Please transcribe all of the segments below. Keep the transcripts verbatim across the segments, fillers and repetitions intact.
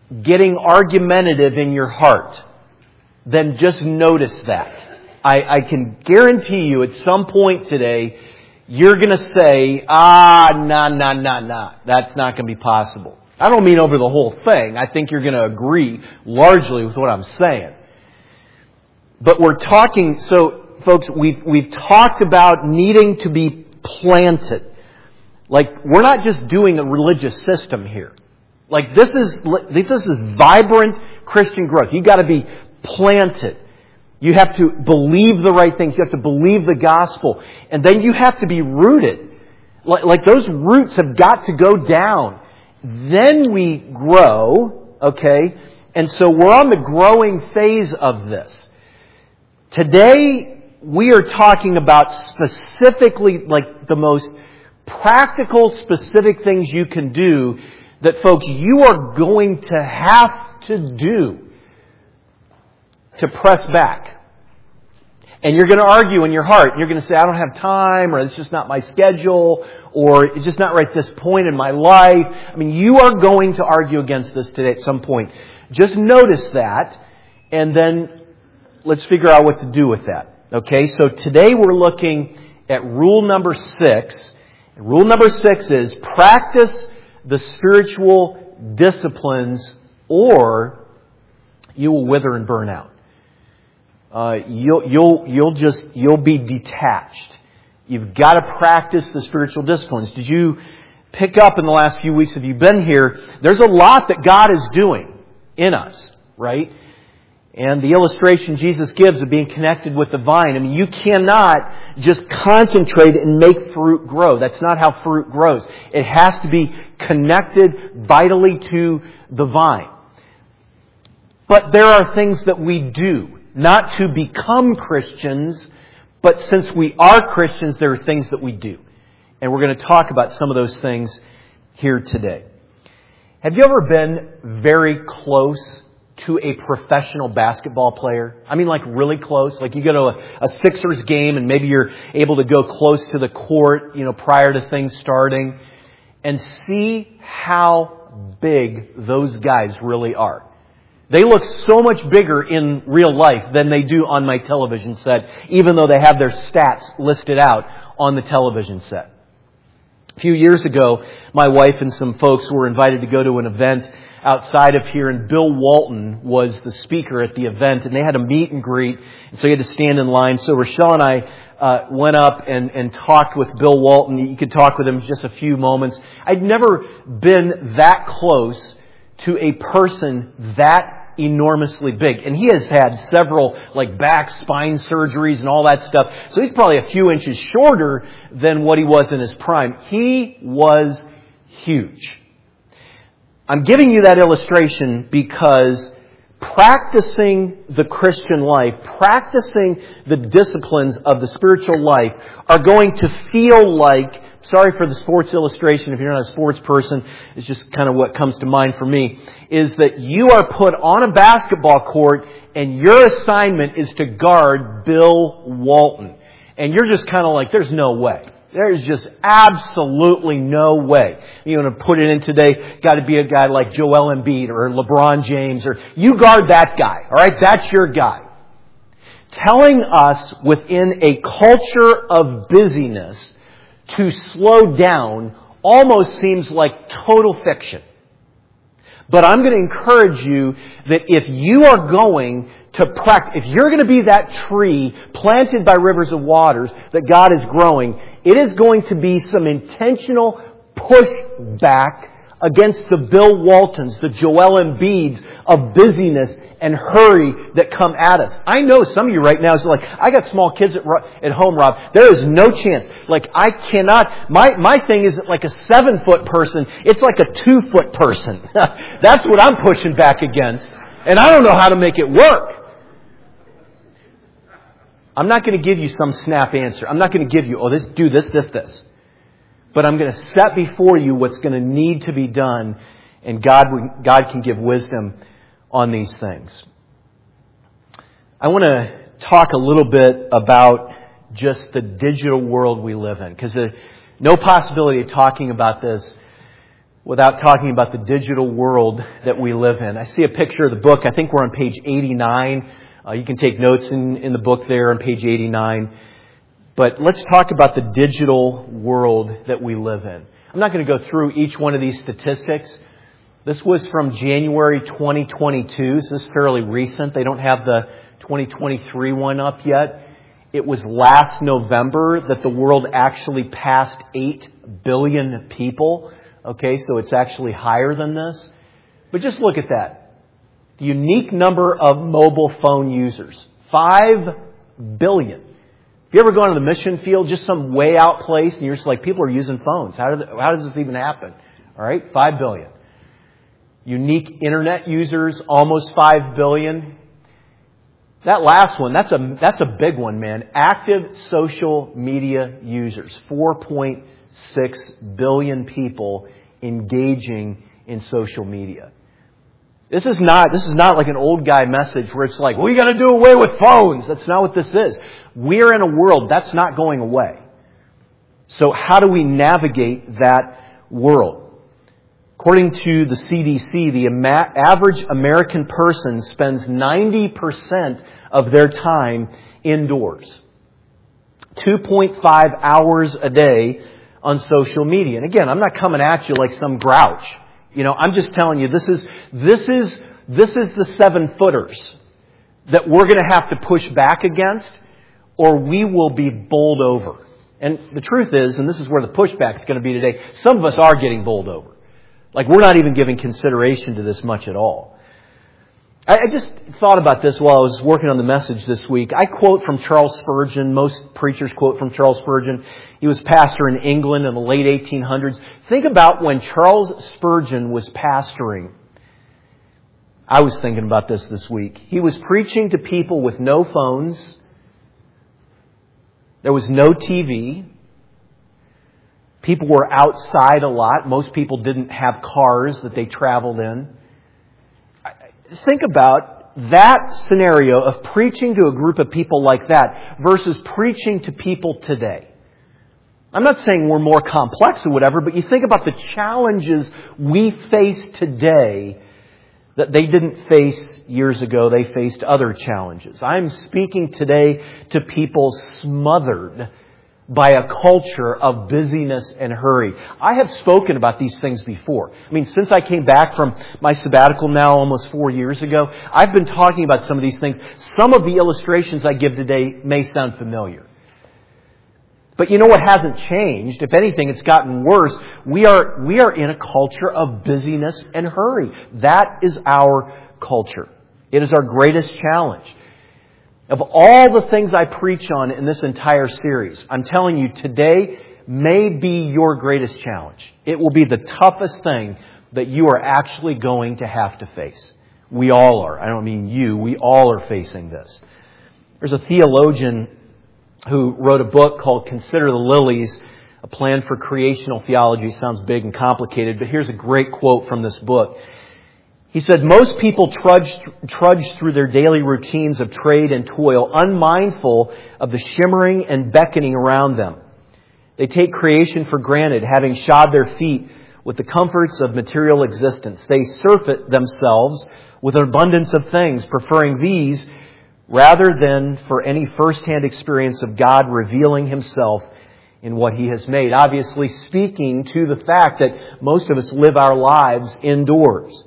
getting argumentative in your heart, then just notice that. I, I can guarantee you at some point today, you're going to say, ah, nah, nah, nah, nah. That's not going to be possible. I don't mean over the whole thing. I think you're going to agree largely with what I'm saying. But we're talking, so folks, we've, we've talked about needing to be planted. Like, we're not just doing a religious system here. Like, this is, this is vibrant Christian growth. You've got to be planted. You have to believe the right things. You have to believe the gospel. And then you have to be rooted. Like, like those roots have got to go down. Then we grow, okay? And so we're on the growing phase of this. Today, we are talking about specifically, like, the most practical, specific things you can do that, folks, you are going to have to do to press back. And you're going to argue in your heart. You're going to say, I don't have time, or it's just not my schedule, or it's just not right at this point in my life. I mean, you are going to argue against this today at some point. Just notice that, and then let's figure out what to do with that. Okay, so today we're looking at rule number six. And rule number six is practice the spiritual disciplines, or you will wither and burn out. Uh, you'll, you'll, you'll just, you'll be detached. You've got to practice the spiritual disciplines. Did you pick up in the last few weeks, have you been here? There's a lot that God is doing in us, right? And the illustration Jesus gives of being connected with the vine. I mean, you cannot just concentrate and make fruit grow. That's not how fruit grows. It has to be connected vitally to the vine. But there are things that we do. Not to become Christians, but since we are Christians, there are things that we do. And we're going to talk about some of those things here today. Have you ever been very close to a professional basketball player? I mean, like really close. Like you go to a, a Sixers game and maybe you're able to go close to the court, you know, prior to things starting, and see how big those guys really are. They look so much bigger in real life than they do on my television set, even though they have their stats listed out on the television set. A few years ago, my wife and some folks were invited to go to an event outside of here, and Bill Walton was the speaker at the event, and they had a meet and greet, and so you had to stand in line. So Rochelle and I uh, went up and, and talked with Bill Walton. You could talk with him just a few moments. I'd never been that close to a person that enormously big. And he has had several like back spine surgeries and all that stuff. So he's probably a few inches shorter than what he was in his prime. He was huge. I'm giving you that illustration because practicing the Christian life, practicing the disciplines of the spiritual life are going to feel like, sorry for the sports illustration if you're not a sports person, it's just kind of what comes to mind for me, is that you are put on a basketball court and your assignment is to guard Bill Walton. And you're just kind of like, there's no way. There's just absolutely no way. You want to put it in today, got to be a guy like Joel Embiid or LeBron James, or you guard that guy. All right, that's your guy. Telling us within a culture of busyness to slow down almost seems like total fiction. But I'm going to encourage you that if you are going to practice, if you're going to be that tree planted by rivers of waters that God is growing, it is going to be some intentional pushback against the Bill Waltons, the Joel Embiids of busyness and hurry that come at us. I know some of you right now is like, I got small kids at, at home, Rob. There is no chance. Like, I cannot, my, my thing isn't like a seven foot person. It's like a two foot person. That's what I'm pushing back against. And I don't know how to make it work. I'm not going to give you some snap answer. I'm not going to give you, oh, this, do this, this, this. But I'm going to set before you what's going to need to be done. And God, God can give wisdom on these things. I want to talk a little bit about just the digital world we live in. Because there's no possibility of talking about this without talking about the digital world that we live in. I see a picture of the book. I think we're on page eighty-nine. Uh, you can take notes in, in the book there on page eighty-nine. But let's talk about the digital world that we live in. I'm not going to go through each one of these statistics. This was from January twenty twenty-two, so this is fairly recent. They don't have the twenty twenty-three one up yet. It was last November that the world actually passed eight billion people. Okay, so it's actually higher than this. But just look at that. The unique number of mobile phone users. five billion. Have you ever gone to the mission field, just some way out place, and you're just like, people are using phones. How, do they, how does this even happen? All right, five billion. Unique internet users, almost five billion. That last one, that's a that's a big one, man. Active social media users, four point six billion people engaging in social media. This is not this is not like an old guy message where it's like, we got to do away with phones. That's not what this is. We're in a world that's not going away. So how do we navigate that world? According to the C D C, the ama- average American person spends ninety percent of their time indoors. two point five hours a day on social media. And again, I'm not coming at you like some grouch. You know, I'm just telling you this is this is this is the seven footers that we're going to have to push back against, or we will be bowled over. And the truth is, and this is where the pushback is going to be today, some of us are getting bowled over. Like, we're not even giving consideration to this much at all. I, I just thought about this while I was working on the message this week. I quote from Charles Spurgeon. Most preachers quote from Charles Spurgeon. He was pastor in England in the late eighteen hundreds. Think about when Charles Spurgeon was pastoring. I was thinking about this this week. He was preaching to people with no phones. There was no T V. People were outside a lot. Most people didn't have cars that they traveled in. Think about that scenario of preaching to a group of people like that versus preaching to people today. I'm not saying we're more complex or whatever, but you think about the challenges we face today that they didn't face years ago. They faced other challenges. I'm speaking today to people smothered by a culture of busyness and hurry. I have spoken about these things before. I mean, since I came back from my sabbatical now almost four years ago, I've been talking about some of these things. Some of the illustrations I give today may sound familiar. But you know what hasn't changed? If anything, it's gotten worse. We are, we are in a culture of busyness and hurry. That is our culture. It is our greatest challenge. Of all the things I preach on in this entire series, I'm telling you today may be your greatest challenge. It will be the toughest thing that you are actually going to have to face. We all are. I don't mean you. We all are facing this. There's a theologian who wrote a book called Consider the Lilies, a plan for creational theology. Sounds big and complicated, but here's a great quote from this book. He said, most people trudge, trudge through their daily routines of trade and toil, unmindful of the shimmering and beckoning around them. They take creation for granted, having shod their feet with the comforts of material existence. They surfeit themselves with an abundance of things, preferring these rather than for any first-hand experience of God revealing Himself in what He has made. Obviously speaking to the fact that most of us live our lives indoors.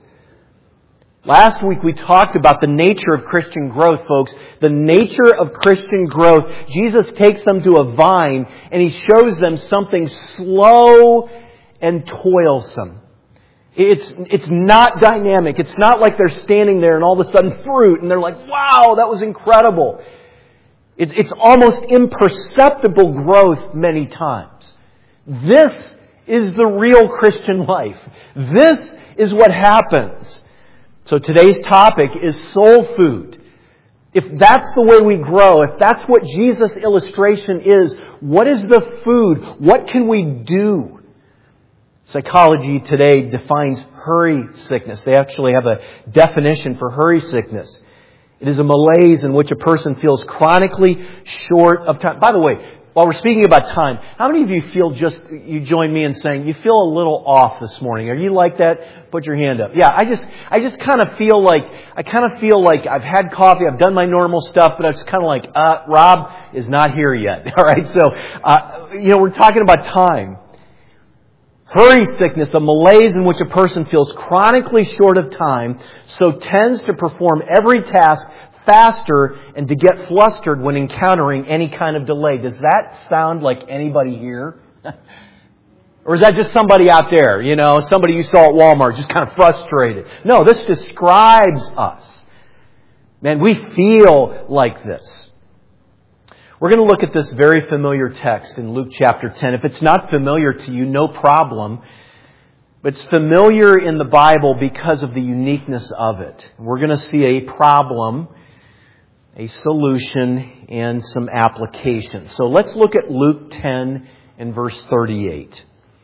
Last week we talked about the nature of Christian growth, folks. The nature of Christian growth. Jesus takes them to a vine and He shows them something slow and toilsome. It's, it's not dynamic. It's not like they're standing there and all of a sudden fruit and they're like, wow, that was incredible. It, it's almost imperceptible growth many times. This is the real Christian life. This is what happens. So today's topic is soul food. If that's the way we grow, if that's what Jesus' illustration is, what is the food? What can we do? Psychology today defines hurry sickness. They actually have a definition for hurry sickness. It is a malaise in which a person feels chronically short of time. By the way, while we're speaking about time, how many of you feel just, you join me in saying, you feel a little off this morning? Are you like that? Put your hand up. Yeah, I just, I just kind of feel like, I kind of feel like I've had coffee, I've done my normal stuff, but I was kind of like, uh, Rob is not here yet. All right, so, uh, you know, we're talking about time. Hurry sickness, a malaise in which a person feels chronically short of time, so tends to perform every task faster and to get flustered when encountering any kind of delay. Does that sound like anybody here? Or is that just somebody out there, you know, somebody you saw at Walmart, just kind of frustrated? No, this describes us. Man, we feel like this. We're going to look at this very familiar text in Luke chapter ten. If it's not familiar to you, no problem. But it's familiar in the Bible because of the uniqueness of it. We're going to see a problem, a solution, and some application. So let's look at Luke ten and verse thirty-eight.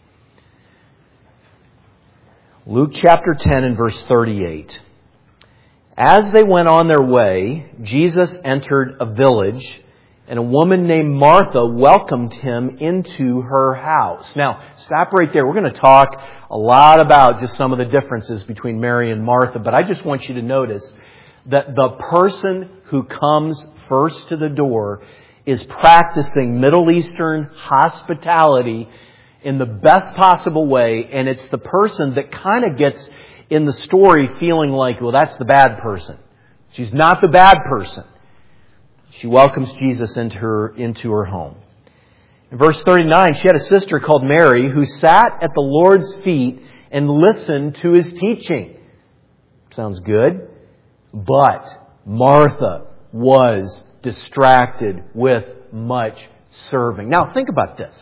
Luke chapter ten and verse thirty-eight. As they went on their way, Jesus entered a village, and a woman named Martha welcomed him into her house. Now, stop right there. We're going to talk a lot about just some of the differences between Mary and Martha, but I just want you to notice that the person who comes first to the door is practicing Middle Eastern hospitality in the best possible way, and it's the person that kind of gets in the story feeling like, well, that's the bad person. She's not the bad person. She welcomes Jesus into her, into her home. In verse thirty-nine, she had a sister called Mary who sat at the Lord's feet and listened to His teaching. Sounds good. But Martha was distracted with much serving. Now, think about this.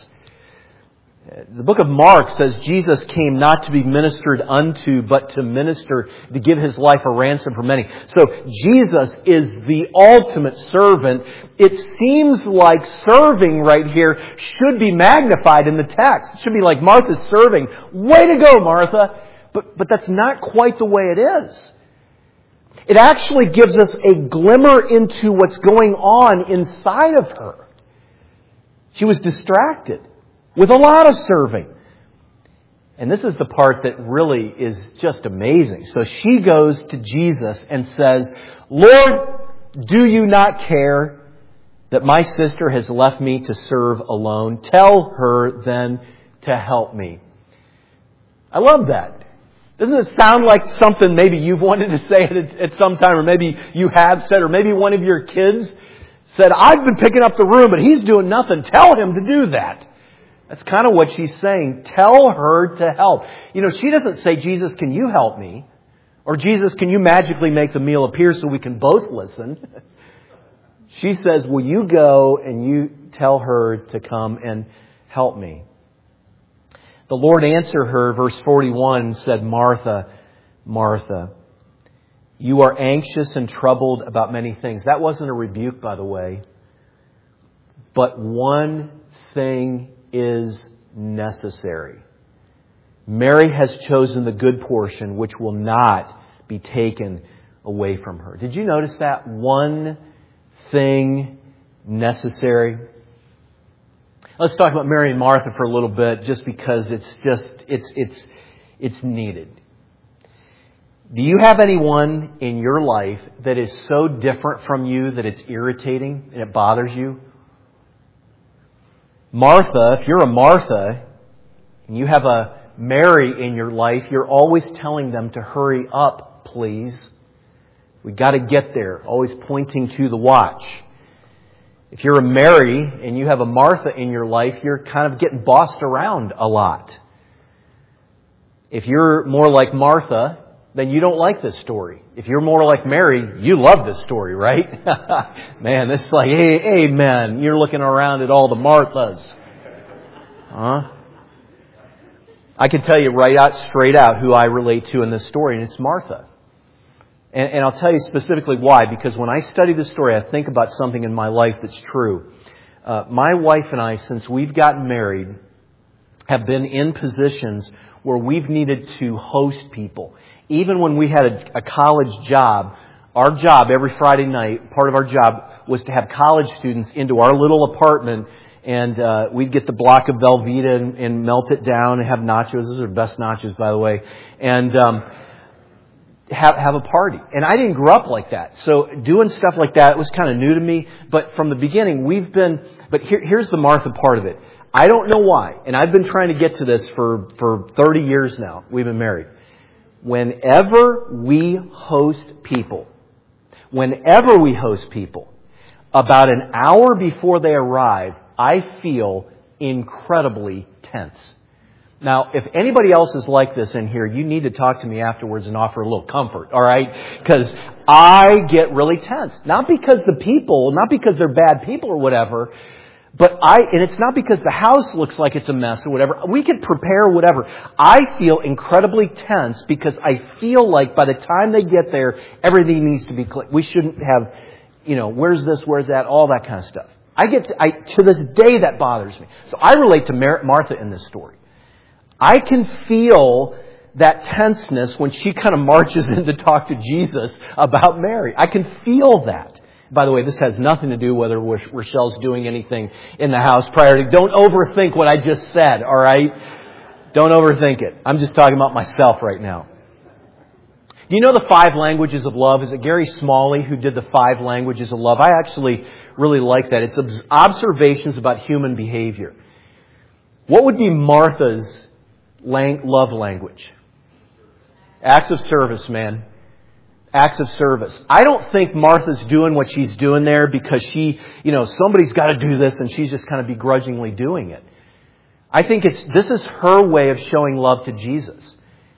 The book of Mark says Jesus came not to be ministered unto, but to minister, to give His life a ransom for many. So Jesus is the ultimate servant. It seems like serving right here should be magnified in the text. It should be like Martha's serving. Way to go, Martha! But, but that's not quite the way it is. It actually gives us a glimmer into what's going on inside of her. She was distracted with a lot of serving. And this is the part that really is just amazing. So she goes to Jesus and says, Lord, do you not care that my sister has left me to serve alone? Tell her then to help me. I love that. Doesn't it sound like something maybe you've wanted to say at, at some time, or maybe you have said, or maybe one of your kids said, I've been picking up the room, but he's doing nothing. Tell him to do that. That's kind of what she's saying. Tell her to help. You know, she doesn't say, Jesus, can you help me? Or Jesus, can you magically make the meal appear so we can both listen? She says, will you go and you tell her to come and help me? The Lord answered her, verse forty-one, said, Martha, Martha, you are anxious and troubled about many things. That wasn't a rebuke, by the way. But one thing is necessary. Mary has chosen the good portion, which will not be taken away from her. Did you notice that? One thing necessary. Let's talk about Mary and Martha for a little bit, just because it's just, it's, it's, it's needed. Do you have anyone in your life that is so different from you that it's irritating and it bothers you? Martha, if you're a Martha and you have a Mary in your life, you're always telling them to hurry up, please. We got to get there. Always pointing to the watch. If you're a Mary and you have a Martha in your life, you're kind of getting bossed around a lot. If you're more like Martha, then you don't like this story. If you're more like Mary, you love this story, right? Man, this is like, hey, amen. You're looking around at all the Marthas. Huh? I can tell you right out, straight out, who I relate to in this story, and it's Martha. And, and I'll tell you specifically why, because when I study this story, I think about something in my life that's true. Uh, my wife and I, since we've gotten married, have been in positions where we've needed to host people. Even when we had a, a college job, our job every Friday night, part of our job was to have college students into our little apartment And uh, we'd get the block of Velveeta and, and melt it down and have nachos. Those are the best nachos, by the way. And um, have have a party. And I didn't grow up like that. So doing stuff like that was kind of new to me. But from the beginning, we've been... But here, here's the Martha part of it. I don't know why. And I've been trying to get to this for, for thirty years now. We've been married. Whenever we host people, whenever we host people, about an hour before they arrive, I feel incredibly tense. Now, if anybody else is like this in here, you need to talk to me afterwards and offer a little comfort, all right? Because I get really tense. Not because the people, not because they're bad people or whatever, but I, and it's not because the house looks like it's a mess or whatever. We could prepare whatever. I feel incredibly tense because I feel like by the time they get there, everything needs to be clear. We shouldn't have, you know, where's this, where's that, all that kind of stuff. I get, to, I, to this day that bothers me. So I relate to Mar- Martha in this story. I can feel that tenseness when she kind of marches in to talk to Jesus about Mary. I can feel that. By the way, this has nothing to do whether Rochelle's doing anything in the house prior to... Don't overthink what I just said, all right? Don't overthink it. I'm just talking about myself right now. Do you know the five languages of love? Is it Gary Smalley who did the five languages of love? I actually really like that. It's observations about human behavior. What would be Martha's love language? Acts of service, man. Acts of service. I don't think Martha's doing what she's doing there because she, you know, somebody's got to do this and she's just kind of begrudgingly doing it. I think it's this is her way of showing love to Jesus.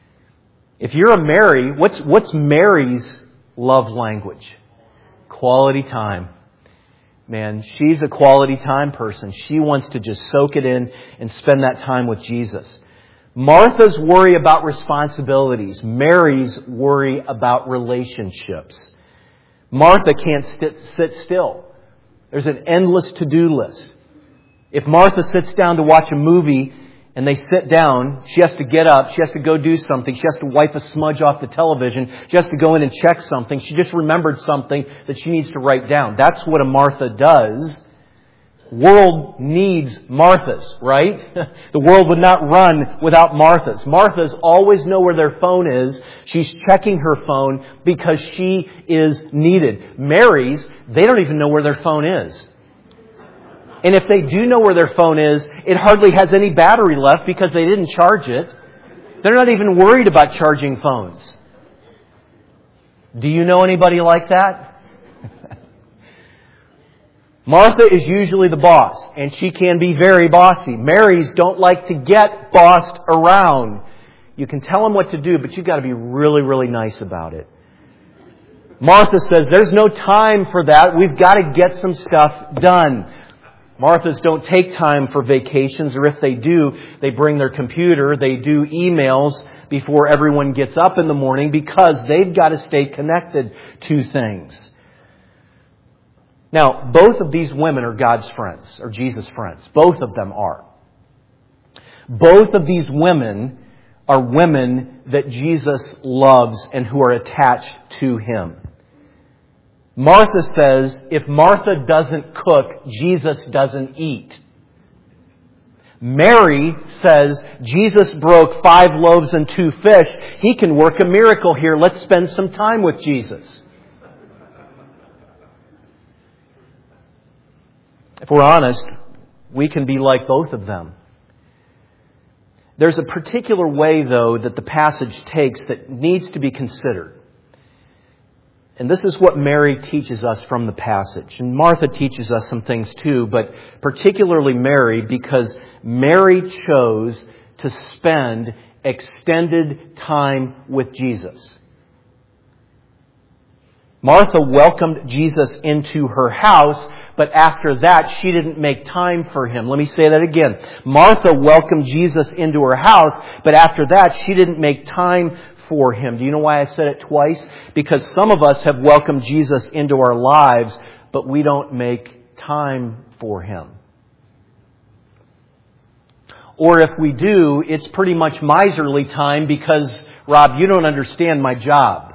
If you're a Mary, what's what's Mary's love language? Quality time. Man, she's a quality time person. She wants to just soak it in and spend that time with Jesus. Martha's worry about responsibilities. Mary's worry about relationships. Martha can't sit, sit still. There's an endless to-do list. If Martha sits down to watch a movie and they sit down, she has to get up, she has to go do something, she has to wipe a smudge off the television, she has to go in and check something, she just remembered something that she needs to write down. That's what a Martha does. World needs Marthas, right? The world would not run without Marthas. Marthas always know where their phone is. She's checking her phone because she is needed. Mary's, they don't even know where their phone is. And if they do know where their phone is, it hardly has any battery left because they didn't charge it. They're not even worried about charging phones. Do you know anybody like that? Martha is usually the boss, and she can be very bossy. Marys don't like to get bossed around. You can tell them what to do, but you've got to be really, really nice about it. Martha says, there's no time for that. We've got to get some stuff done. Marthas don't take time for vacations, or if they do, they bring their computer, they do emails before everyone gets up in the morning because they've got to stay connected to things. Now, both of these women are God's friends, or Jesus' friends. Both of them are. Both of these women are women that Jesus loves and who are attached to Him. Martha says, if Martha doesn't cook, Jesus doesn't eat. Mary says, Jesus broke five loaves and two fish. He can work a miracle here. Let's spend some time with Jesus. If we're honest, we can be like both of them. There's a particular way, though, that the passage takes that needs to be considered. And this is what Mary teaches us from the passage. And Martha teaches us some things too, but particularly Mary, because Mary chose to spend extended time with Jesus. Martha welcomed Jesus into her house, but after that, she didn't make time for Him. Let me say that again. Martha welcomed Jesus into her house, but after that, she didn't make time for Him. Do you know why I said it twice? Because some of us have welcomed Jesus into our lives, but we don't make time for Him. Or if we do, it's pretty much miserly time because, Rob, you don't understand my job.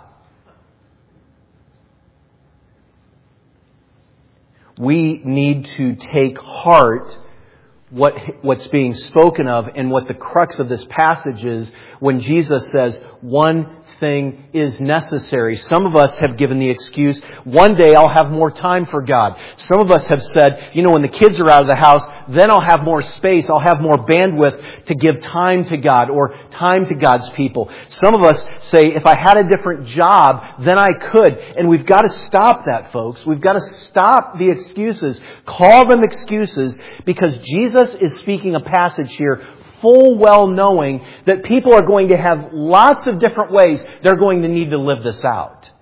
We need to take heart what what's being spoken of and what the crux of this passage is when Jesus says one thing is necessary. Some of us have given the excuse, one day I'll have more time for God. Some of us have said, you know, when the kids are out of the house, then I'll have more space, I'll have more bandwidth to give time to God or time to God's people. Some of us say, if I had a different job, then I could. And we've got to stop that, folks. We've got to stop the excuses. Call them excuses, because Jesus is speaking a passage here full well knowing that people are going to have lots of different ways they're going to need to live this out.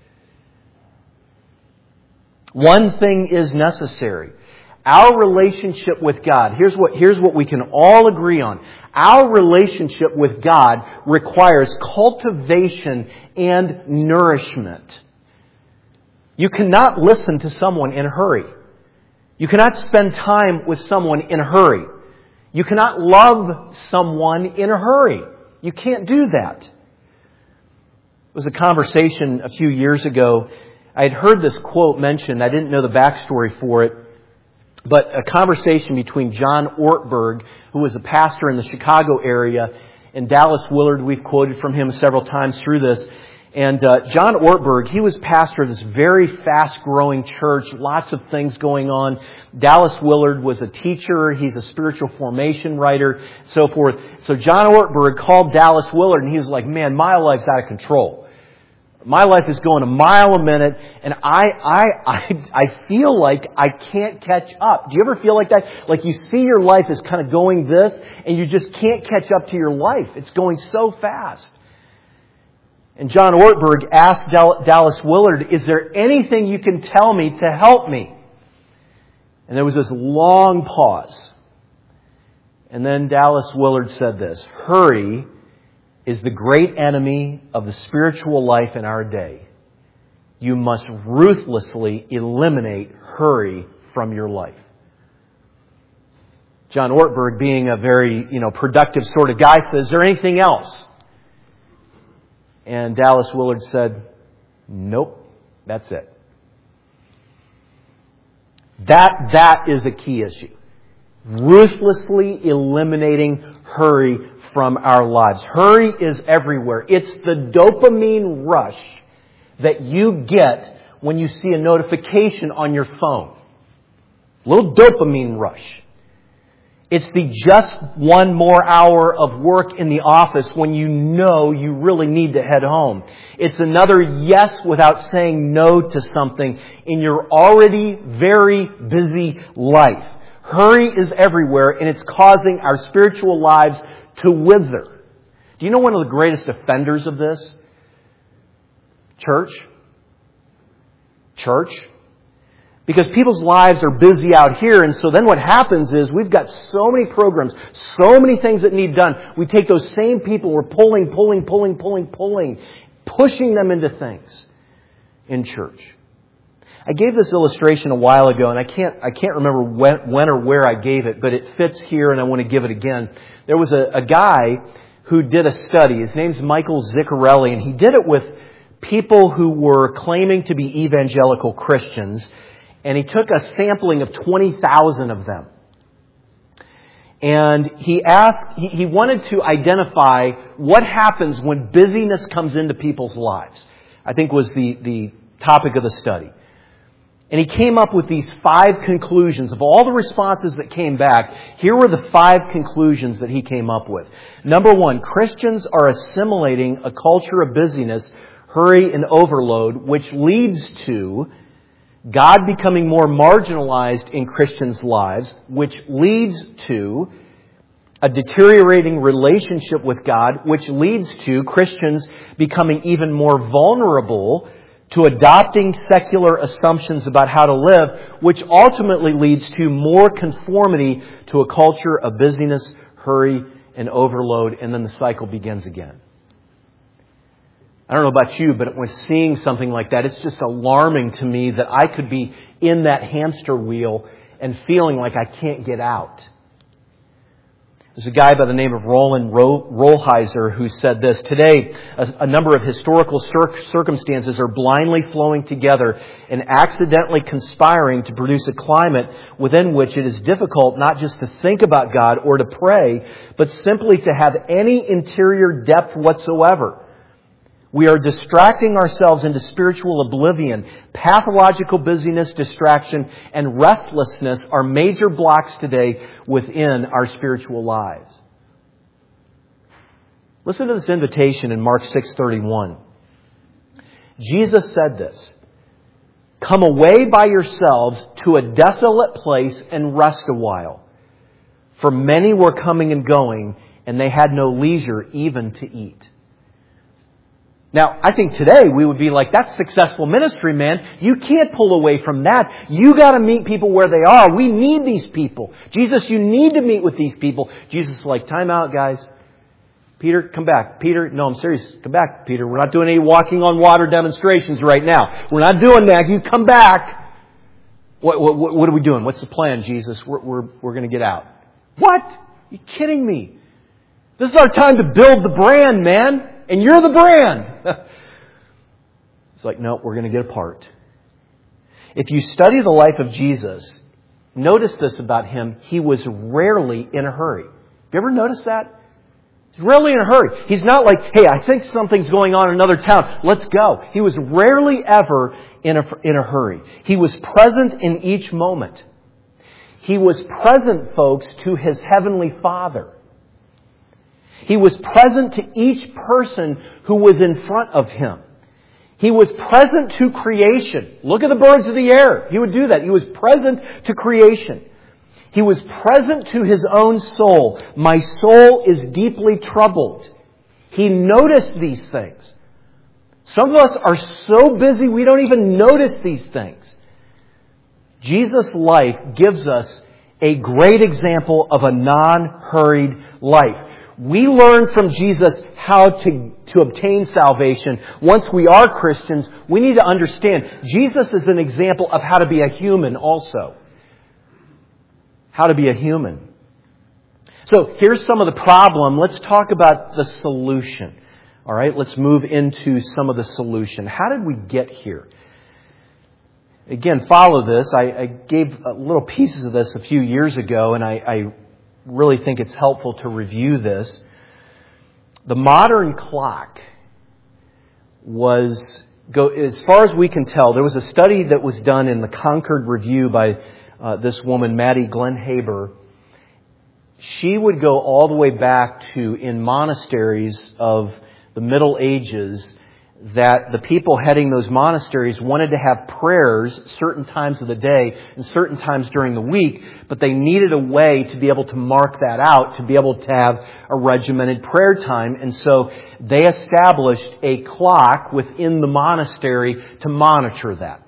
One thing is necessary. Our relationship with God, here's what, here's what we can all agree on. Our relationship with God requires cultivation and nourishment. You cannot listen to someone in a hurry. You cannot spend time with someone in a hurry. You cannot love someone in a hurry. You can't do that. It was a conversation a few years ago. I had heard this quote mentioned. I didn't know the backstory for it. But a conversation between John Ortberg, who was a pastor in the Chicago area, and Dallas Willard. We've quoted from him several times through this. And uh, John Ortberg, he was pastor of this very fast-growing church, lots of things going on. Dallas Willard was a teacher. He's a spiritual formation writer, so forth. So John Ortberg called Dallas Willard, and he was like, man, my life's out of control. My life is going a mile a minute, and I, I, I, I feel like I can't catch up. Do you ever feel like that? Like you see your life is kind of going this, and you just can't catch up to your life. It's going so fast. And John Ortberg asked Dallas Willard, is there anything you can tell me to help me? And there was this long pause. And then Dallas Willard said this, hurry is the great enemy of the spiritual life in our day. You must ruthlessly eliminate hurry from your life. John Ortberg, being a very, you know, productive sort of guy, says, is there anything else? And Dallas Willard said, nope, that's it. That, that is a key issue. Ruthlessly eliminating hurry from our lives. Hurry is everywhere. It's the dopamine rush that you get when you see a notification on your phone. A little dopamine rush. It's the just one more hour of work in the office when you know you really need to head home. It's another yes without saying no to something in your already very busy life. Hurry is everywhere, and it's causing our spiritual lives to wither. Do you know one of the greatest offenders of this? Church. Church. Because people's lives are busy out here, and so then what happens is we've got so many programs, so many things that need done. We take those same people, we're pulling, pulling, pulling, pulling, pulling, pushing them into things in church. I gave this illustration a while ago, and I can't I can't remember when, when or where I gave it, but it fits here, and I want to give it again. There was a, a guy who did a study. His name's Michael Ziccarelli, and he did it with people who were claiming to be evangelical Christians. And he took a sampling of twenty thousand of them. And he asked, he, he wanted to identify what happens when busyness comes into people's lives. I think was the, the topic of the study. And he came up with these five conclusions. Of all the responses that came back, here were the five conclusions that he came up with. Number one, Christians are assimilating a culture of busyness, hurry, and overload, which leads to God becoming more marginalized in Christians' lives, which leads to a deteriorating relationship with God, which leads to Christians becoming even more vulnerable to adopting secular assumptions about how to live, which ultimately leads to more conformity to a culture of busyness, hurry, and overload, and then the cycle begins again. I don't know about you, but when seeing something like that, it's just alarming to me that I could be in that hamster wheel and feeling like I can't get out. There's a guy by the name of Roland Rolheiser who said this: today, a, a number of historical cir- circumstances are blindly flowing together and accidentally conspiring to produce a climate within which it is difficult not just to think about God or to pray, but simply to have any interior depth whatsoever. We are distracting ourselves into spiritual oblivion. Pathological busyness, distraction, and restlessness are major blocks today within our spiritual lives. Listen to this invitation in Mark six thirty-one. Jesus said this: "Come away by yourselves to a desolate place and rest a while. For many were coming and going, and they had no leisure even to eat." Now, I think today we would be like, that's successful ministry, man. You can't pull away from that. You got to meet people where they are. We need these people. Jesus, you need to meet with these people. Jesus is like, time out, guys. Peter, come back. Peter, no, I'm serious. Come back, Peter. We're not doing any walking on water demonstrations right now. We're not doing that. You come back. What, what, what are we doing? What's the plan, Jesus? We're, we're, we're going to get out. What? Are you kidding me? This is our time to build the brand, man. And you're the brand. It's like, no, we're going to get apart. If you study the life of Jesus, notice this about Him. He was rarely in a hurry. Have you ever noticed that? He's rarely in a hurry. He's not like, hey, I think something's going on in another town. Let's go. He was rarely ever in a, in a hurry. He was present in each moment. He was present, folks, to His Heavenly Father. He was present to each person who was in front of Him. He was present to creation. Look at the birds of the air. He would do that. He was present to creation. He was present to His own soul. My soul is deeply troubled. He noticed these things. Some of us are so busy we don't even notice these things. Jesus' life gives us a great example of a non-hurried life. We learn from Jesus how to, to obtain salvation. Once we are Christians, we need to understand Jesus is an example of how to be a human also. How to be a human. So here's some of the problem. Let's talk about the solution. All right, let's move into some of the solution. How did we get here? Again, follow this. I, I gave little pieces of this a few years ago, and I, I really think it's helpful to review this. The modern clock was, go, as far as we can tell, there was a study that was done in the Concord Review by uh, this woman, Maddie Glenn Haber. She would go all the way back to, in monasteries of the Middle Ages, that the people heading those monasteries wanted to have prayers certain times of the day and certain times during the week, but they needed a way to be able to mark that out, to be able to have a regimented prayer time. And so they established a clock within the monastery to monitor that.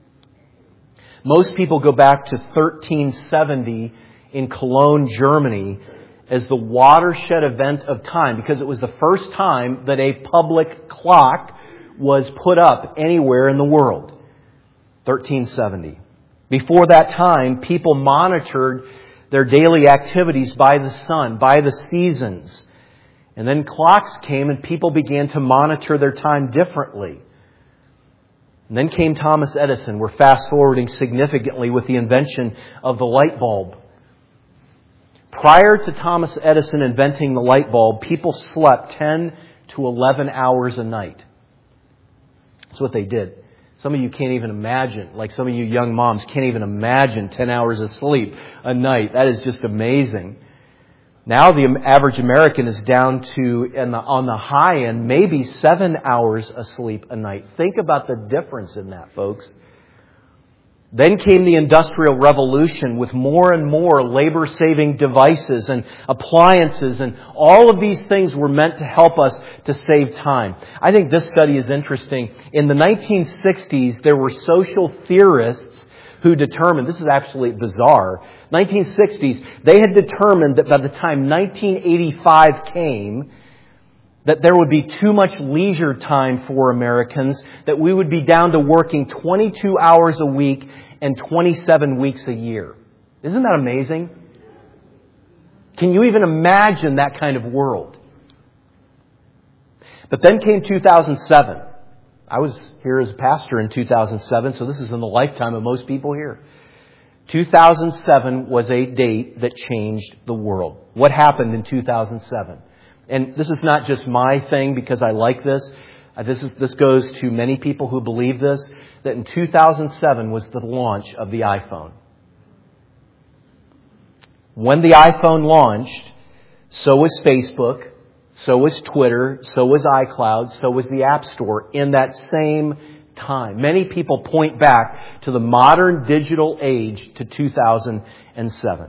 Most people go back to thirteen seventy in Cologne, Germany, as the watershed event of time, because it was the first time that a public clock was put up anywhere in the world. thirteen seventy. Before that time, people monitored their daily activities by the sun, by the seasons. And then clocks came and people began to monitor their time differently. And then came Thomas Edison. We're fast forwarding significantly with the invention of the light bulb. Prior to Thomas Edison inventing the light bulb, people slept ten to eleven hours a night. That's what they did. Some of you can't even imagine, like some of you young moms can't even imagine ten hours of sleep a night. That is just amazing. Now the average American is down to, in the, on the high end, maybe seven hours of sleep a night. Think about the difference in that, folks. Then came the Industrial Revolution with more and more labor-saving devices and appliances, and all of these things were meant to help us to save time. I think this study is interesting. In the nineteen sixties, there were social theorists who determined, this is actually bizarre, nineteen sixties, they had determined that by the time nineteen eighty-five came, that there would be too much leisure time for Americans, that we would be down to working twenty-two hours a week and twenty-seven weeks a year. Isn't that amazing? Can you even imagine that kind of world? But then came two thousand seven. I was here as a pastor in two thousand seven, so this is in the lifetime of most people here. two thousand seven was a date that changed the world. What happened in two thousand seven? And this is not just my thing because I like this. Uh, this is this goes to many people who believe this, that in two thousand seven was the launch of the iPhone. When the iPhone launched, so was Facebook, so was Twitter, so was iCloud, so was the App Store in that same time. Many people point back to the modern digital age to two thousand seven.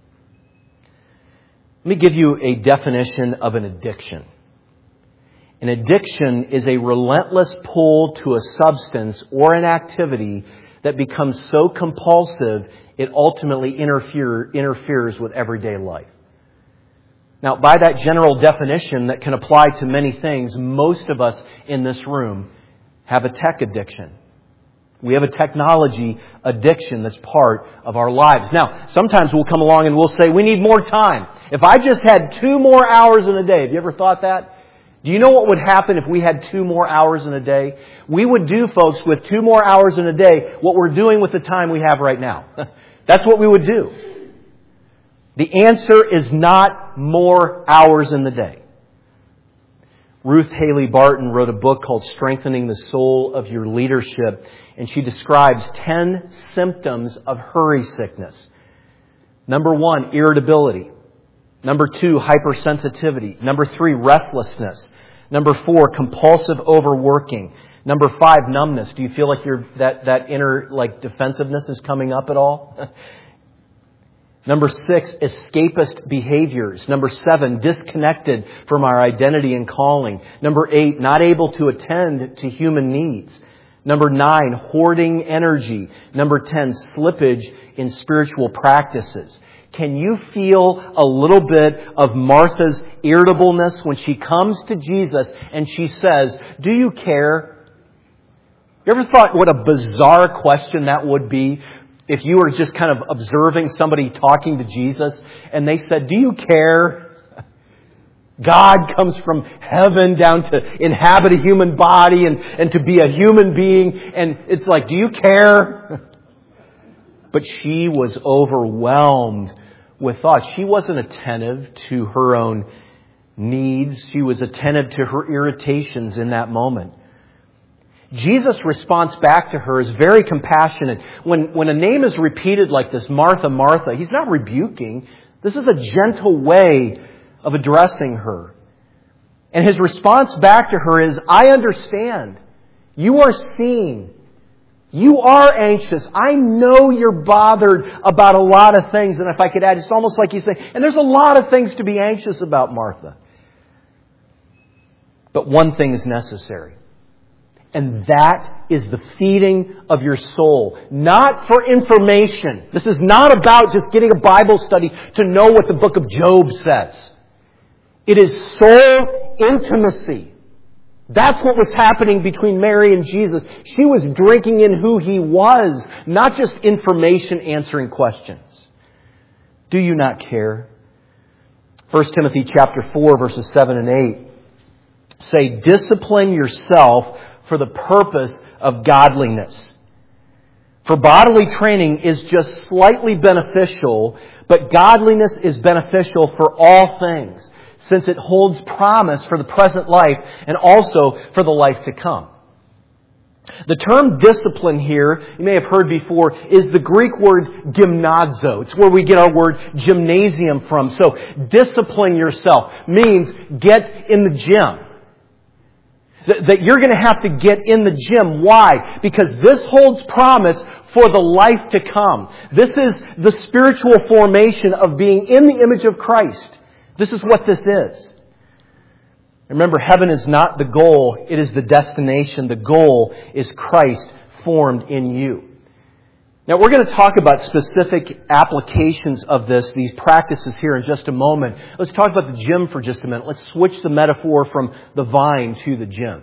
Let me give you a definition of an addiction. An addiction is a relentless pull to a substance or an activity that becomes so compulsive it ultimately interfere, interferes with everyday life. Now, by that general definition that can apply to many things, most of us in this room have a tech addiction. We have a technology addiction that's part of our lives. Now, sometimes we'll come along and we'll say, we need more time. If I just had two more hours in a day, have you ever thought that? Do you know what would happen if we had two more hours in a day? We would do, folks, with two more hours in a day, what we're doing with the time we have right now. That's what we would do. The answer is not more hours in the day. Ruth Haley Barton wrote a book called Strengthening the Soul of Your Leadership, and she describes ten symptoms of hurry sickness. Number one, irritability. Number two, hypersensitivity. Number three, restlessness. Number four, compulsive overworking. Number five, numbness. Do you feel like you're, that, that inner like defensiveness is coming up at all? Number six, escapist behaviors. Number seven, disconnected from our identity and calling. Number eight, not able to attend to human needs. Number nine, hoarding energy. Number ten, slippage in spiritual practices. Can you feel a little bit of Martha's irritableness when she comes to Jesus and she says, do you care? You ever thought what a bizarre question that would be if you were just kind of observing somebody talking to Jesus and they said, do you care? God comes from heaven down to inhabit a human body and, and to be a human being. And it's like, do you care? But she was overwhelmed with thought. She wasn't attentive to her own needs. She was attentive to her irritations in that moment. Jesus' response back to her is very compassionate. When, when a name is repeated like this, Martha, Martha, He's not rebuking. This is a gentle way of addressing her. And His response back to her is, I understand. You are seeing. You are anxious. I know you're bothered about a lot of things. And if I could add, it's almost like He's saying, and there's a lot of things to be anxious about, Martha. But one thing is necessary. And that is the feeding of your soul. Not for information. This is not about just getting a Bible study to know what the book of Job says. It is soul intimacy. That's what was happening between Mary and Jesus. She was drinking in who He was, not just information answering questions. Do you not care? First Timothy chapter four, verses seven and eight say, discipline yourself for the purpose of godliness. For bodily training is just slightly beneficial, but godliness is beneficial for all things, since it holds promise for the present life and also for the life to come. The term discipline here, you may have heard before, is the Greek word gymnazo. It's where we get our word gymnasium from. So discipline yourself means get in the gym. That you're going to have to get in the gym. Why? Because this holds promise for the life to come. This is the spiritual formation of being in the image of Christ. This is what this is. Remember, heaven is not the goal. It is the destination. The goal is Christ formed in you. Now, we're going to talk about specific applications of this, these practices here in just a moment. Let's talk about the gym for just a minute. Let's switch the metaphor from the vine to the gym.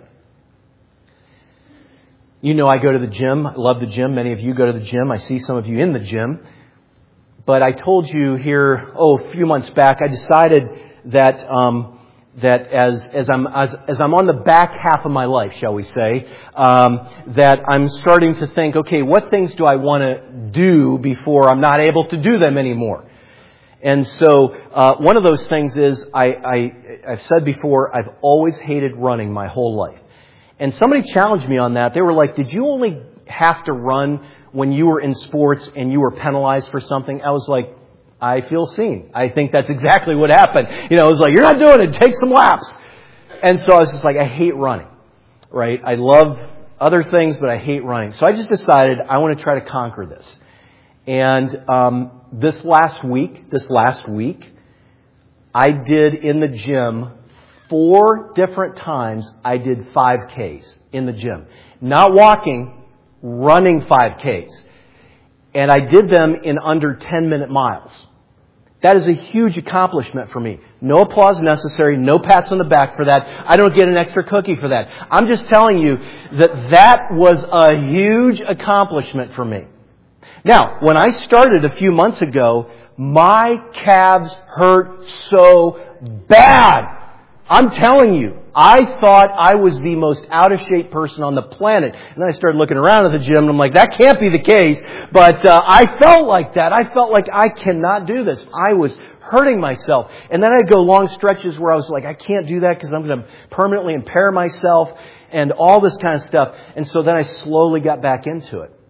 You know I go to the gym. I love the gym. Many of you go to the gym. I see some of you in the gym. but I told you here, oh, a few months back, I decided that um, that as as I'm as, as I'm on the back half of my life, shall we say, um, that I'm starting to think, okay, what things do I want to do before I'm not able to do them anymore? And so uh, one of those things is I, I I've said before, I've always hated running my whole life. And somebody challenged me on that. They were like, did you only have to run when you were in sports and you were penalized for something? I was like, I feel seen. I think that's exactly what happened. You know, it was like, you're not doing it. Take some laps. And so I was just like, I hate running, right? I love other things, but I hate running. So I just decided I want to try to conquer this. And um, this last week, this last week, I did in the gym four different times. I did five Ks in the gym. Not walking, running five Ks. And I did them in under ten minute miles. That is a huge accomplishment for me. No applause necessary, no pats on the back for that. I don't get an extra cookie for that. I'm just telling you that that was a huge accomplishment for me. Now, when I started a few months ago, my calves hurt so bad. I'm telling you, I thought I was the most out of shape person on the planet. And then I started looking around at the gym and I'm like, that can't be the case. But uh, I felt like that. I felt like I cannot do this. I was hurting myself. And then I'd go long stretches where I was like, I can't do that because I'm going to permanently impair myself and all this kind of stuff. And so then I slowly got back into it.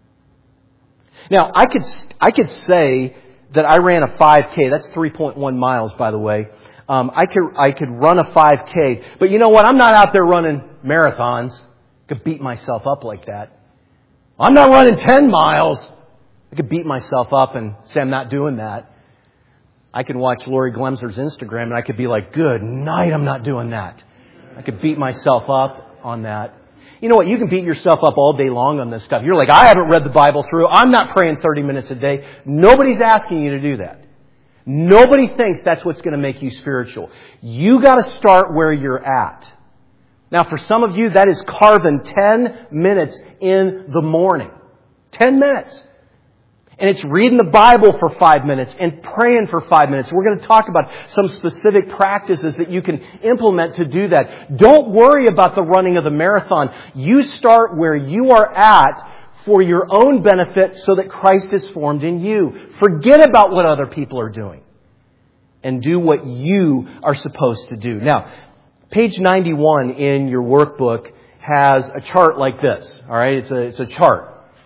Now, I could I could say that I ran a five K. That's three point one miles, by the way. Um, I could I could run a five K. But you know what? I'm not out there running marathons. I could beat myself up like that. I'm not running ten miles. I could beat myself up and say I'm not doing that. I could watch Lori Glemser's Instagram and I could be like, good night, I'm not doing that. I could beat myself up on that. You know what? You can beat yourself up all day long on this stuff. You're like, I haven't read the Bible through. I'm not praying thirty minutes a day. Nobody's asking you to do that. Nobody thinks that's what's going to make you spiritual. You got to start where you're at. Now, for some of you, that is carving ten minutes in the morning. ten minutes. And it's reading the Bible for five minutes and praying for five minutes. We're going to talk about some specific practices that you can implement to do that. Don't worry about the running of the marathon. You start where you are at for your own benefit so that Christ is formed in you. Forget about what other people are doing and do what you are supposed to do. Now, page ninety-one in your workbook has a chart like this. All right, it's a, it's a chart.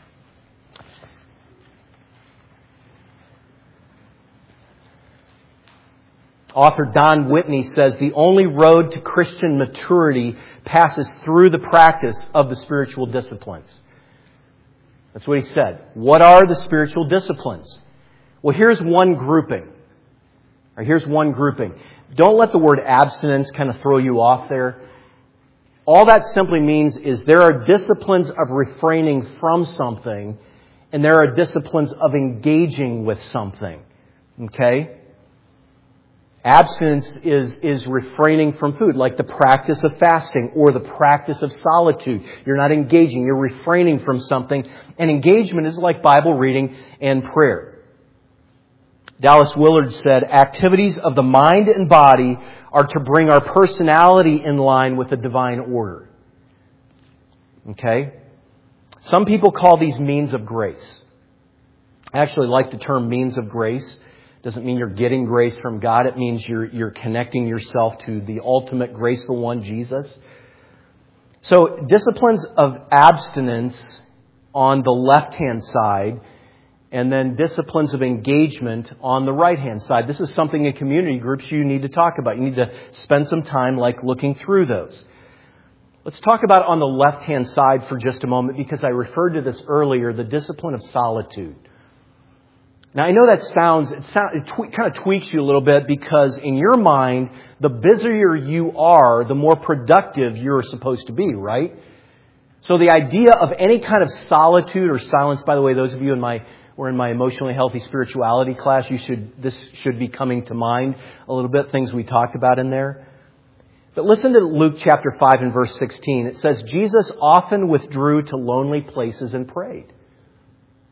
Author Don Whitney says the only road to Christian maturity passes through the practice of the spiritual disciplines. That's what he said. What are the spiritual disciplines? Well, here's one grouping. Or here's one grouping. Don't let the word abstinence kind of throw you off there. All that simply means is there are disciplines of refraining from something, and there are disciplines of engaging with something. Okay? Abstinence is, is refraining from food, like the practice of fasting or the practice of solitude. You're not engaging, you're refraining from something. And engagement is like Bible reading and prayer. Dallas Willard said, activities of the mind and body are to bring our personality in line with the divine order. Okay? Some people call these means of grace. I actually like the term means of grace. Doesn't mean you're getting grace from God. It means you're you're connecting yourself to the ultimate graceful one, Jesus. So disciplines of abstinence on the left-hand side, and then disciplines of engagement on the right-hand side. This is something in community groups you need to talk about. You need to spend some time like looking through those. Let's talk about on the left-hand side for just a moment, because I referred to this earlier, the discipline of solitude. Now, I know that sounds, it, sound, it twe- kind of tweaks you a little bit, because in your mind, the busier you are, the more productive you're supposed to be, right? So the idea of any kind of solitude or silence, by the way, those of you in my, were in my emotionally healthy spirituality class, you should, this should be coming to mind a little bit, things we talked about in there. But listen to Luke chapter five and verse sixteen. It says, Jesus often withdrew to lonely places and prayed.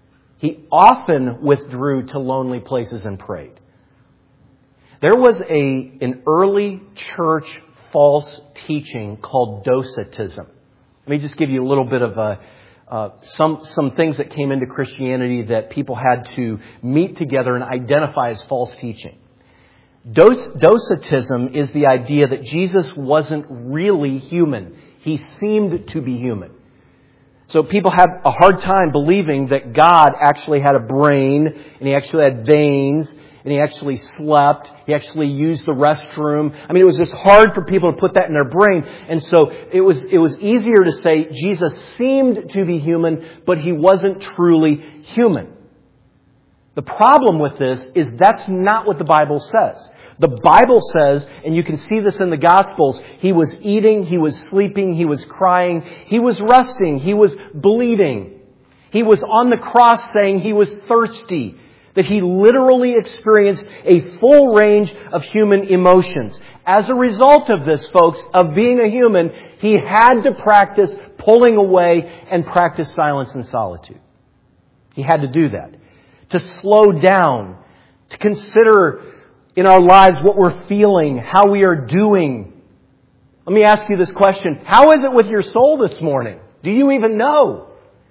He often withdrew to lonely places and prayed. There was a an early church false teaching called Docetism. Let me just give you a little bit of a, uh, some some things that came into Christianity that people had to meet together and identify as false teaching. Docetism is the idea that Jesus wasn't really human. He seemed to be human. So people have a hard time believing that God actually had a brain, and He actually had veins, and He actually slept. He actually used the restroom. I mean, it was just hard for people to put that in their brain. And so it was, it was easier to say Jesus seemed to be human, but He wasn't truly human. The problem with this is that's not what the Bible says. The Bible says, and you can see this in the Gospels, He was eating, He was sleeping, He was crying, He was resting, He was bleeding. He was on the cross saying He was thirsty. That He literally experienced a full range of human emotions. As a result of this, folks, of being a human, He had to practice pulling away and practice silence and solitude. He had to do that. To slow down, to consider in our lives what we're feeling, how we are doing. Let me ask you this question. How is it with your soul this morning? Do you even know?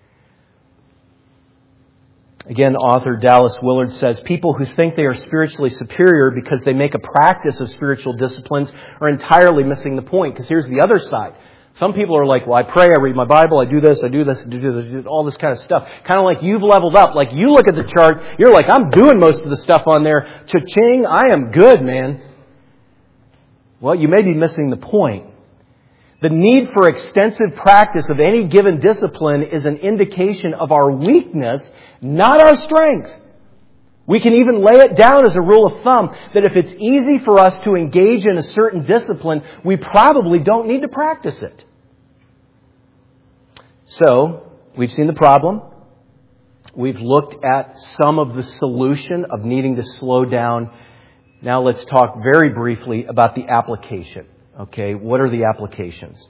Again, author Dallas Willard says, people who think they are spiritually superior because they make a practice of spiritual disciplines are entirely missing the point. Because here's the other side. Some people are like, well, I pray, I read my Bible, I do this, I do this, I do this, I do all this kind of stuff. Kind of like you've leveled up. Like you look at the chart, you're like, I'm doing most of the stuff on there. Cha-ching, I am good, man. Well, you may be missing the point. The need for extensive practice of any given discipline is an indication of our weakness, not our strength. We can even lay it down as a rule of thumb that if it's easy for us to engage in a certain discipline, we probably don't need to practice it. So, we've seen the problem. We've looked at some of the solution of needing to slow down. Now let's talk very briefly about the application. Okay, what are the applications?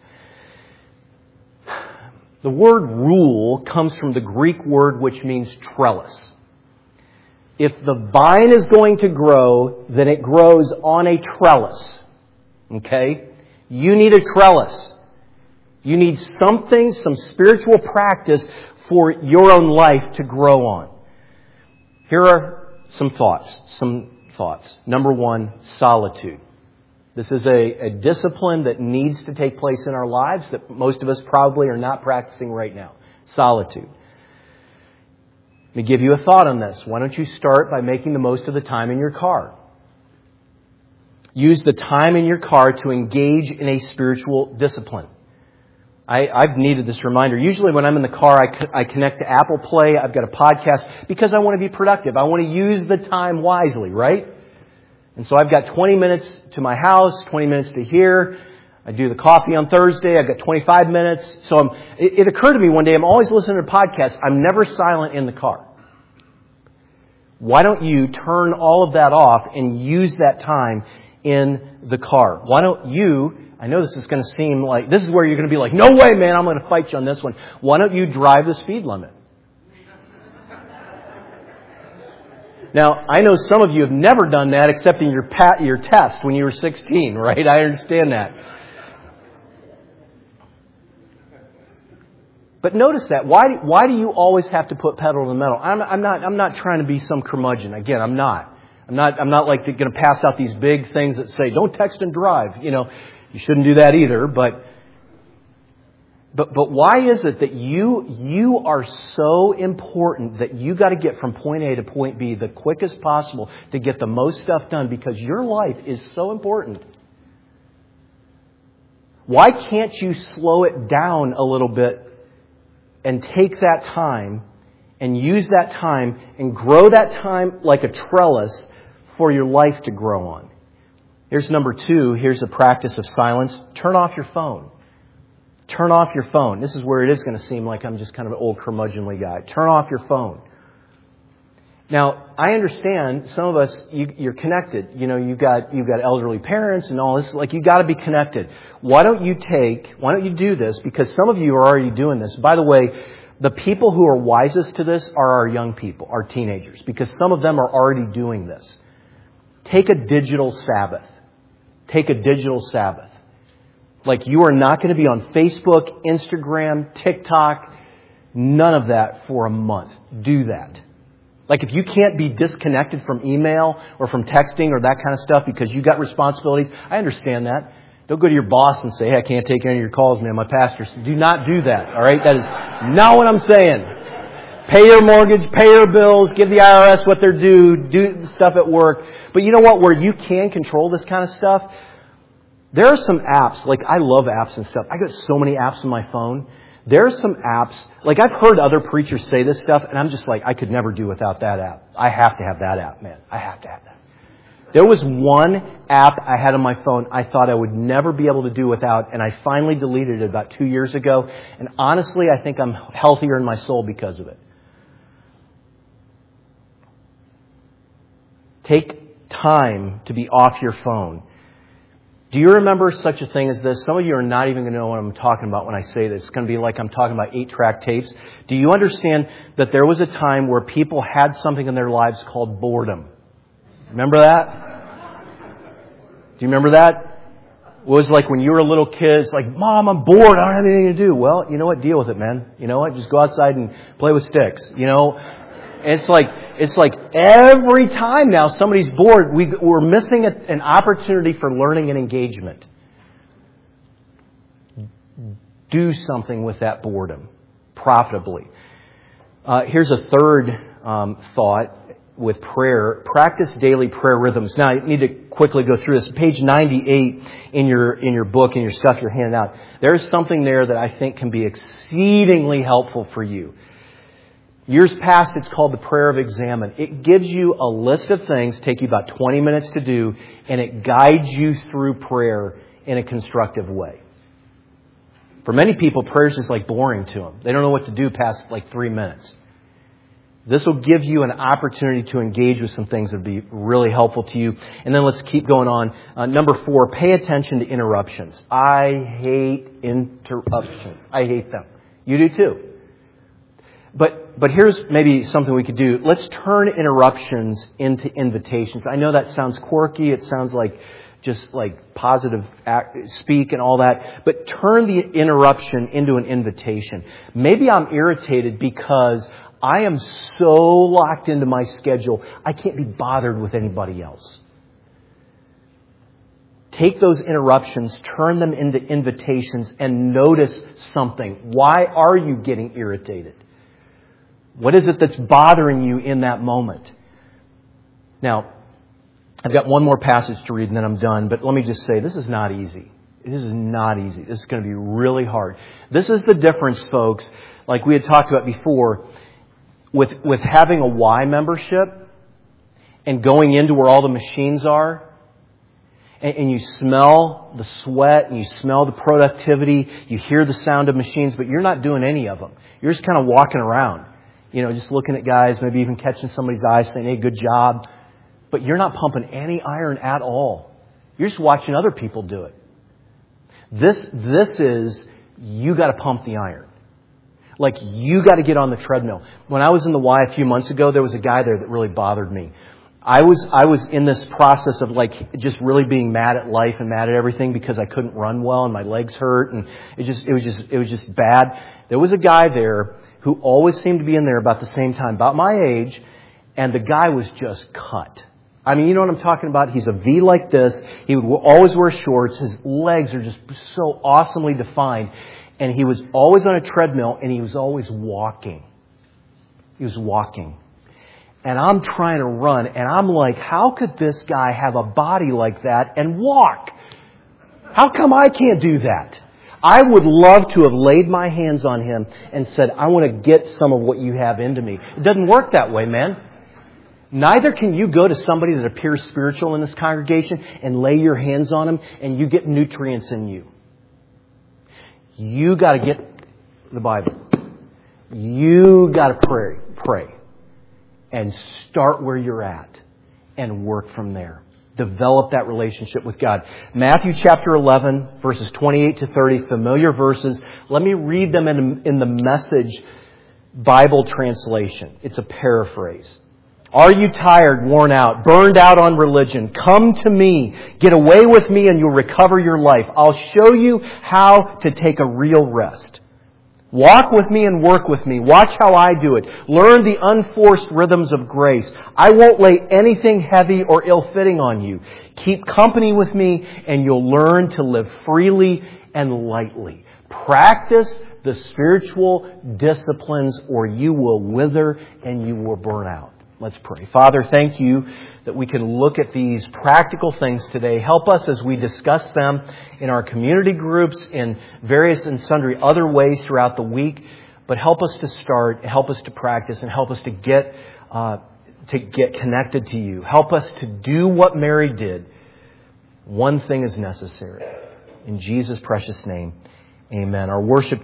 The word rule comes from the Greek word which means trellis. If the vine is going to grow, then it grows on a trellis. Okay? You need a trellis. You need something, some spiritual practice for your own life to grow on. Here are some thoughts. Some thoughts. Number one, solitude. This is a, a discipline that needs to take place in our lives that most of us probably are not practicing right now. Solitude. Let me give you a thought on this. Why don't you start by making the most of the time in your car? Use the time in your car to engage in a spiritual discipline. I, I've needed this reminder. Usually when I'm in the car, I, co- I connect to Apple Play. I've got a podcast because I want to be productive. I want to use the time wisely, right? And so I've got twenty minutes to my house, twenty minutes to here. I do the coffee on Thursday. I've got twenty-five minutes. So I'm, it, it occurred to me one day, I'm always listening to podcasts. I'm never silent in the car. Why don't you turn all of that off and use that time in the car? Why don't you, I know this is going to seem like, this is where you're going to be like, no way, man, I'm going to fight you on this one. Why don't you drive the speed limit? Now, I know some of you have never done that except in your pat, your test when you were sixteen, right? I understand that. But notice that. Why, why do you always have to put pedal to the metal? I'm, I'm not, I'm not trying to be some curmudgeon. Again, I'm not. I'm not, I'm not like going to pass out these big things that say, don't text and drive. You know, you shouldn't do that either. But, but, but why is it that you, you are so important that you got to get from point A to point B the quickest possible to get the most stuff done because your life is so important? Why can't you slow it down a little bit and take that time and use that time and grow that time like a trellis for your life to grow on? Here's number two. Here's a practice of silence. Turn off your phone. Turn off your phone. This is where it is going to seem like I'm just kind of an old curmudgeonly guy. Turn off your phone. Now, I understand some of us, you, you're connected. You know, you've got, you've got elderly parents and all this. Like, you got to be connected. Why don't you take, why don't you do this? Because some of you are already doing this. By the way, The people who are wisest to this are our young people, our teenagers, because some of them are already doing this. Take a digital Sabbath. Take a digital Sabbath. Like, you are not going to be on Facebook, Instagram, TikTok, none of that for a month. Do that. Like, if you can't be disconnected from email or from texting or that kind of stuff because you got responsibilities, I understand that. Don't go to your boss and say, hey, I can't take any of your calls, man. My pastor said, do not do that. All right? That is not what I'm saying. Pay your mortgage, pay your bills, give the I R S what they're due, do stuff at work. But you know what? Where you can control this kind of stuff, there are some apps, like I love apps and stuff. I got so many apps on my phone. There are some apps, like I've heard other preachers say this stuff, and I'm just like, I could never do without that app. I have to have that app, man. I have to have that. There was one app I had on my phone I thought I would never be able to do without, and I finally deleted it about two years ago. And honestly, I think I'm healthier in my soul because of it. Take time to be off your phone. Do you remember such a thing as this? Some of you are not even going to know what I'm talking about when I say this. It's going to be like I'm talking about eight-track tapes. Do you understand that there was a time where people had something in their lives called boredom? Remember that? Do you remember that? It was like when you were a little kid, it's like, Mom, I'm bored. I don't have anything to do. Well, you know what? Deal with it, man. You know what? Just go outside and play with sticks. You know? It's like, it's like every time now somebody's bored, we, we're missing a, an opportunity for learning and engagement. Do something with that boredom profitably. Uh, here's a third um, thought with prayer. Practice daily prayer rhythms. Now, I need to quickly go through this. Page ninety-eight in your in your book, in your stuff you're handing out. There's something there that I think can be exceedingly helpful for you. Years past, it's called the prayer of examine. It gives you a list of things, take you about twenty minutes to do, and it guides you through prayer in a constructive way. For many people, prayer is just like boring to them. They don't know what to do past like three minutes. This will give you an opportunity to engage with some things that would be really helpful to you. And then let's keep going on. Uh, number four, pay attention to interruptions. I hate interruptions. I hate them. You do too. But but here's maybe something we could do. Let's turn interruptions into invitations. I know that sounds quirky. It sounds like just like positive act, speak and all that. But turn the interruption into an invitation. Maybe I'm irritated because I am so locked into my schedule, I can't be bothered with anybody else. Take those interruptions, turn them into invitations, and notice something. Why are you getting irritated? What is it that's bothering you in that moment? Now, I've got one more passage to read and then I'm done, but let me just say, this is not easy. This is not easy. This is going to be really hard. This is the difference, folks, like we had talked about before, with, with having a Y membership and going into where all the machines are, and, and you smell the sweat and you smell the productivity, you hear the sound of machines, but you're not doing any of them. You're just kind of walking around. You know, just looking at guys, maybe even catching somebody's eyes saying, hey, good job. But you're not pumping any iron at all. You're just watching other people do it. This, this is, you got to pump the iron. Like, you got to get on the treadmill. When I was in the Y a few months ago, there was a guy there that really bothered me. I was, I was in this process of like just really being mad at life and mad at everything because I couldn't run well and my legs hurt and it just, it was just, it was just bad. There was a guy there who always seemed to be in there about the same time, about my age, and the guy was just cut. I mean, you know what I'm talking about? He's a V like this. He would always wear shorts. His legs are just so awesomely defined. And he was always on a treadmill, and he was always walking. He was walking. And I'm trying to run, and I'm like, how could this guy have a body like that and walk? How come I can't do that? I would love to have laid my hands on him and said, I want to get some of what you have into me. It doesn't work that way, man. Neither can you go to somebody that appears spiritual in this congregation and lay your hands on them and you get nutrients in you. You got to get the Bible. You got to pray, pray, and start where you're at and work from there. Develop that relationship with God. Matthew chapter eleven, verses twenty-eight to thirty, familiar verses. Let me read them in, in the Message Bible translation. It's a paraphrase. Are you tired, worn out, burned out on religion? Come to me. Get away with me and you'll recover your life. I'll show you how to take a real rest. Walk with me and work with me. Watch how I do it. Learn the unforced rhythms of grace. I won't lay anything heavy or ill-fitting on you. Keep company with me and you'll learn to live freely and lightly. Practice the spiritual disciplines or you will wither and you will burn out. Let's pray. Father, thank you that we can look at these practical things today. Help us as we discuss them in our community groups, in various and sundry other ways throughout the week. But help us to start, help us to practice, and help us to get uh, to get connected to you. Help us to do what Mary did. One thing is necessary. In Jesus' precious name, amen. Our worship